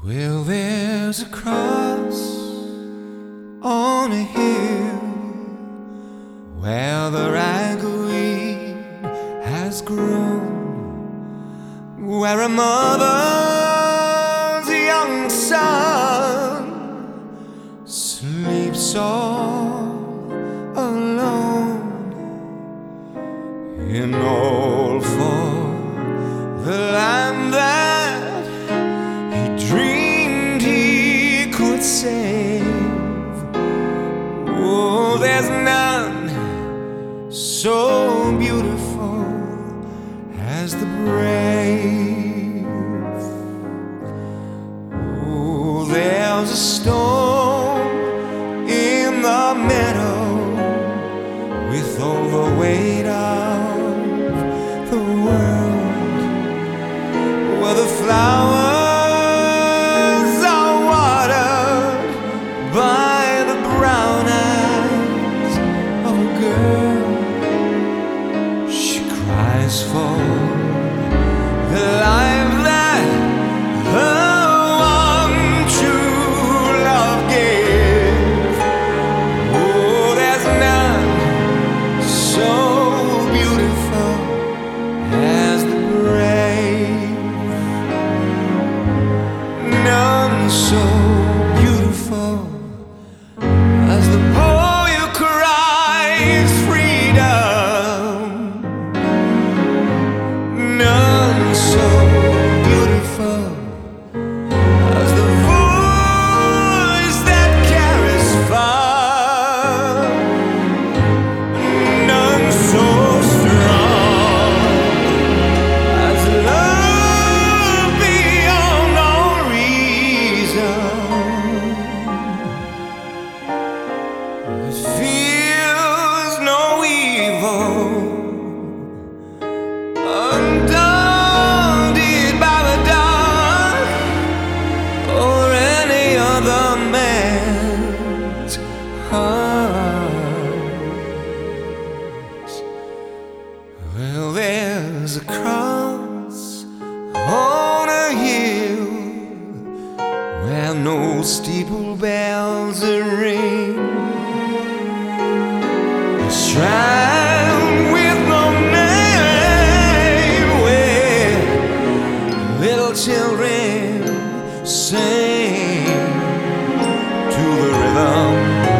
Well, there's a cross on a hill where the ragweed has grown, where a mother's young son sleeps all alone, in all for the land that he dreamed he could save. Oh, there's none so beautiful as the brave. Oh, there's a storm in the meadow with all the weight of the world, where the flowers are watered by the brown eyes of a girl. She cries for the life that her one true love gave. Oh, there's none so beautiful as the brave, none so beautiful as the boy who cries freedom, none so beautiful as the voice that carries far, none so strong as love beyond all reason. It feels no evil, undaunted by the dark or any other man's heart. Well, there's a cross on a hill where no steeple bells are ring, a shrine with no name where little children sing to the rhythm.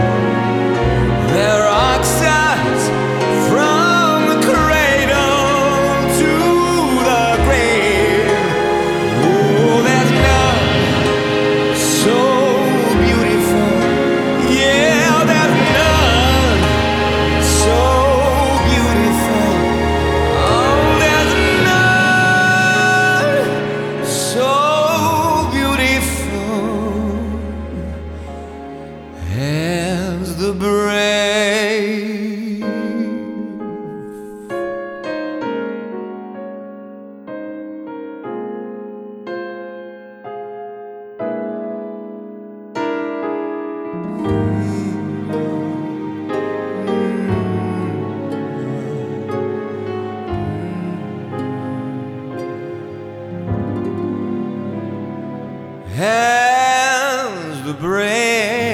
There are stars from the cradle to the grave. Oh, there's none so beautiful. Yeah, there's none so beautiful. Oh, there's none so beautiful as the brave. As the brave.